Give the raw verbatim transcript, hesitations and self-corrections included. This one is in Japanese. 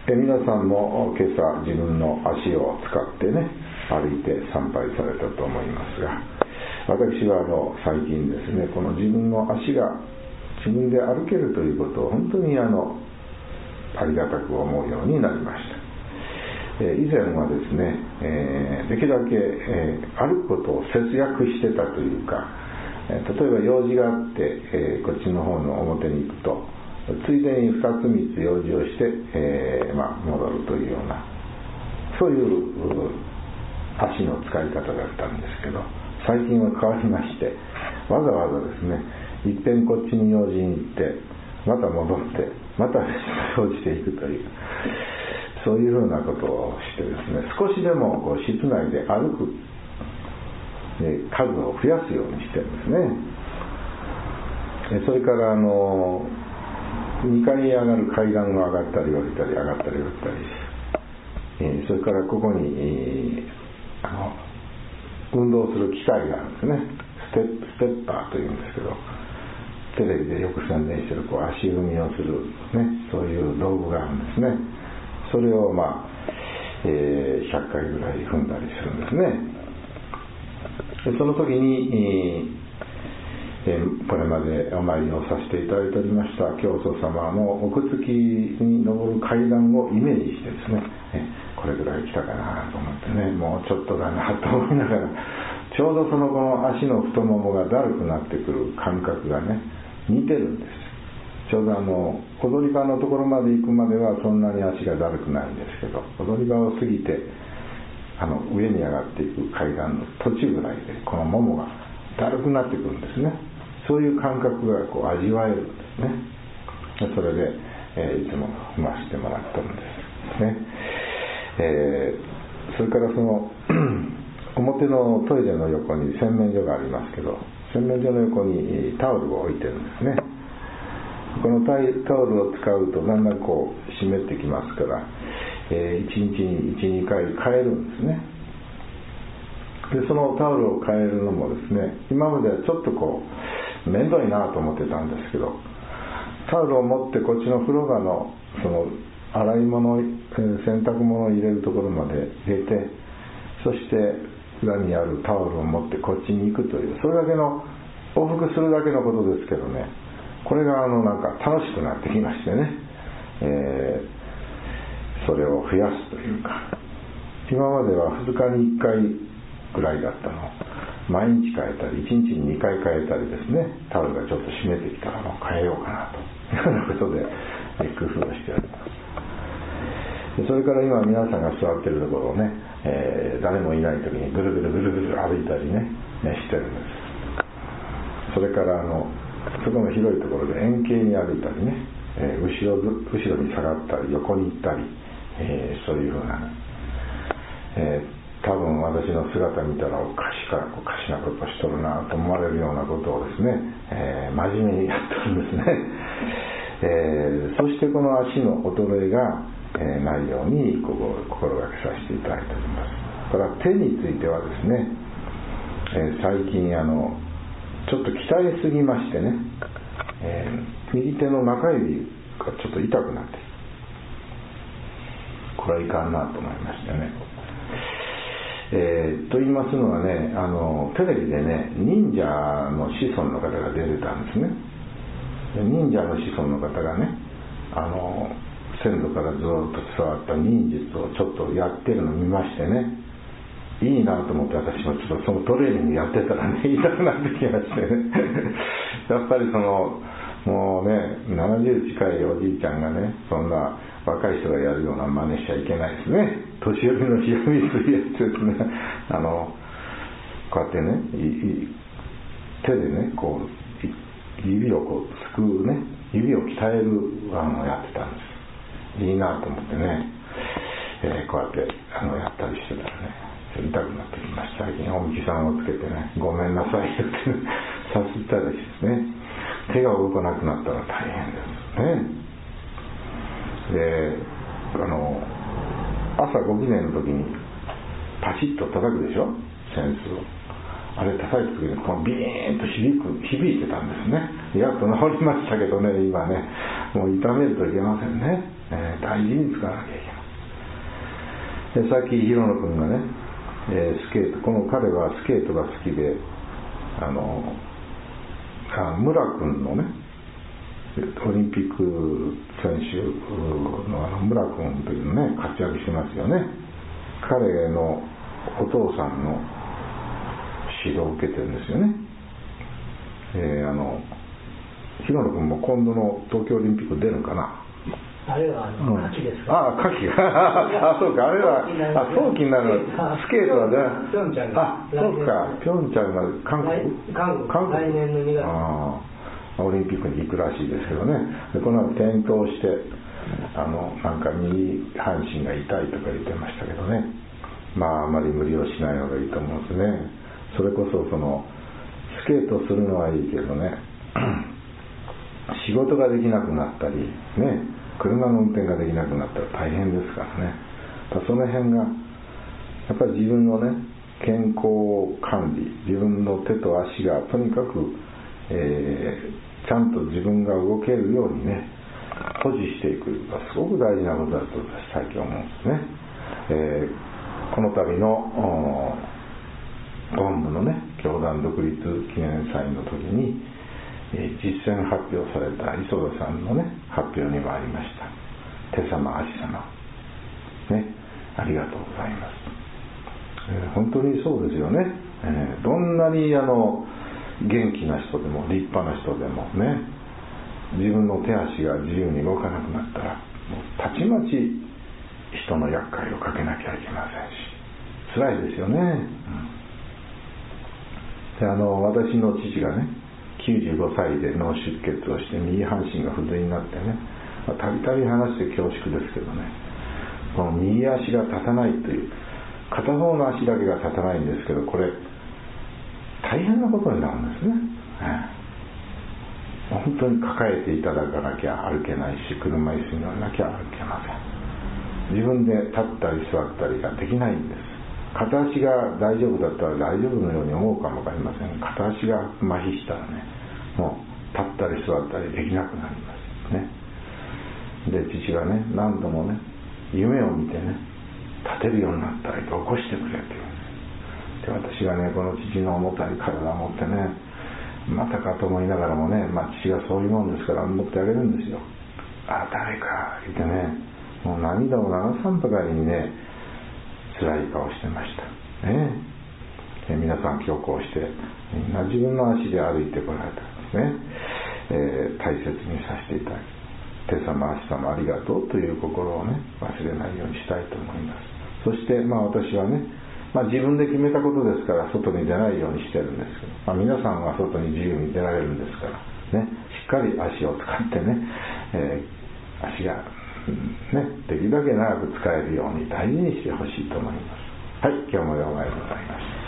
え皆さんも今朝自分の足を使ってね歩いて参拝されたと思いますが、私はあの最近ですね、この自分の足が自分で歩けるということを本当にあのありがたく思うようになりました。え以前はですね、えー、できるだけ、えー、歩くことを節約してたというか、えー、例えば用事があって、えー、こっちの方の表に行くとついでにふたつみっつ用事をして、えーまあ、戻るというような、そういう足の使い方だったんですけど、最近は変わりまして、わざわざですね、いっぺんこっちに用事に行ってまた戻ってまた用事していくという、そういうふうなことをしてですね、少しでもこう室内で歩く数を増やすようにしてるんですね。それからあのにかいに上がる階段を上がったり降りたり上がったり降りたり、それからここにあの運動する機械があるんですね。ステップ、ステッパーというんですけど、テレビでよく宣伝してるこう足踏みをする、ね、そういう道具があるんですね。それをまあ、えー、ひゃっかいぐらい踏んだりするんですね。でその時に、えー、これまでお参りをさせていただいておりました教祖様の奥付きに登る階段をイメージしてですね、えこれぐらい来たかなと思ってね、もうちょっとだなと思いながら、ちょうどそのこの足の太ももがだるくなってくる感覚がね似てるんです。ちょうどあの踊り場のところまで行くまではそんなに足がだるくないんですけど、踊り場を過ぎてあの上に上がっていく階段の途中ぐらいでこのももがだるくなってくるんですね。そういう感覚がこう味わえるんですね。それで、えー、いつも踏ませてもらってるんですね。えー、それからその表のトイレの横に洗面所がありますけど、洗面所の横にタオルを置いてるんですね。このタオルを使うとだんだんこう湿ってきますから、えー、いちにちにいち、にかい変えるんですね。でそのタオルを変えるのもですね、今まではちょっとこう面倒いなと思ってたんですけど、タオルを持ってこっちの風呂場のその洗い物、洗濯物を入れるところまで入れて、そして裏にあるタオルを持ってこっちに行くという、それだけの往復するだけのことですけどね、これがあのなんか楽しくなってきましてね、えー、それを増やすというか、今まではふつかにいっかいぐらいだったのを毎日変えたりいちにちににかい変えたりですね、タオルがちょっと湿ってきたらもう変えようかなというようなことで工夫をしております。それから今皆さんが座っているところをね、えー、誰もいない時にぐるぐるぐるぐる歩いたりね、ねしてるんです。それからあのそこの広いところで円形に歩いたりね、えー、後ろ後ろに下がったり横に行ったり、えー、そういうふうな、えー多分私の姿見たらおかしかおかしなことしとるなと思われるようなことをですね、えー、真面目にやってるんですね。えー、そしてこの足の衰えが、えー、ないようにここ心がけさせていただいております。これは手についてはですね、えー、最近あのちょっと鍛えすぎましてね、えー、右手の中指がちょっと痛くなってこれはいかんなと思いましてね、えー、と言いますのはね、あのテレビでね忍者の子孫の方が出てたんですね。忍者の子孫の方がね、あの先祖からずっと伝わった忍術をちょっとやってるのを見ましてね、いいなと思って私もちょっとそのトレーニングやってたらね痛くなってきましてねやっぱりそのもうねななじゅう近いおじいちゃんがねそんな若い人がやるような真似しちゃいけないですね。年寄りの冷や水やつですね、あのこうやってね手でねこう指をこうすくうね、指を鍛えるあのやってたんです。いいなと思ってね、えー、こうやってあのやったりしてたらね痛くなってきました。最近おみきさんをつけてねごめんなさいってさすったりしてね、手が動かなくなったら大変ですね。であの朝ごきげんの時にパチッと叩くでしょ、扇子を。あれ叩いた時にこのビーンと響く響いてたんですね。やっと治りましたけどね、今ねもう痛めるといけませんね。 えー、大事に使わなきゃいけない。でさっき広野君がね、えー、スケート、この彼はスケートが好きで、あのあ村君のねオリンピック選手のあの村君というのね活躍してますよね。彼のお父さんの指導を受けてるんですよね。えー、あの広野君も今度の東京オリンピック出るかな。 あれはあの、うん、夏季ですか。 ああ、夏季あ、そうか、あれはあ早期になるスケートはね。 ピョンチャンが。 あ、そうか、ピョンチャンが韓国。 韓国。韓国来年のにがつ。 ああ、オリンピックに行くらしいですけどね。でこの後転倒してあのなんか右半身が痛いとか言ってましたけどね。まああまり無理をしないのがいいと思うんですね。それこそそのスケートするのはいいけどね。仕事ができなくなったりね。車の運転ができなくなったら大変ですからね。だからその辺がやっぱり自分のね健康管理、自分の手と足がとにかく、えー、ちゃんと自分が動けるようにね保持していくのがすごく大事なことだと最近思うんですね。えー、この度の本部のね教団独立記念祭の時に実践発表された磯田さんのね発表にもありました。手様足様ね、ありがとうございます。えー、本当にそうですよね。えー、どんなにあの元気な人でも立派な人でもね、自分の手足が自由に動かなくなったらもうたちまち人の厄介をかけなきゃいけませんし、辛いですよね。うん、であの私の父がねきゅうじゅうごさいで脳出血をして右半身が不随になってね、たびたび話して恐縮ですけどね、この右足が立たないという片方の足だけが立たないんですけど、これ大変なことになるんですね。本当に抱えていただかなきゃ歩けないし、車椅子に乗らなきゃ歩けません。自分で立ったり座ったりができないんです。片足が大丈夫だったら大丈夫のように思うかもわかりません。片足が麻痺したらね、もう立ったり座ったりできなくなりますね。で父がね何度もね夢を見てね立てるようになったら起こしてくれって言うんです。で私がねこの父の重たい体を持ってねまたかと思いながらもね、まあ、父がそういうもんですから持ってあげるんですよ。あ誰か言ってね、もう涙を流さんばかりにね辛い顔してましたね。え皆さん今日こうしてみんな自分の足で歩いてこられたんですね。えー、大切にさせていただき、手様足様ありがとうという心をね忘れないようにしたいと思います。そしてまあ私はね、まあ、自分で決めたことですから外に出ないようにしてるんですけど、まあ、皆さんは外に自由に出られるんですからね、しっかり足を使ってね、えー、足がね、できるだけ長く使えるように大事にしてほしいと思います。はい、今日もどうもありがとうございました。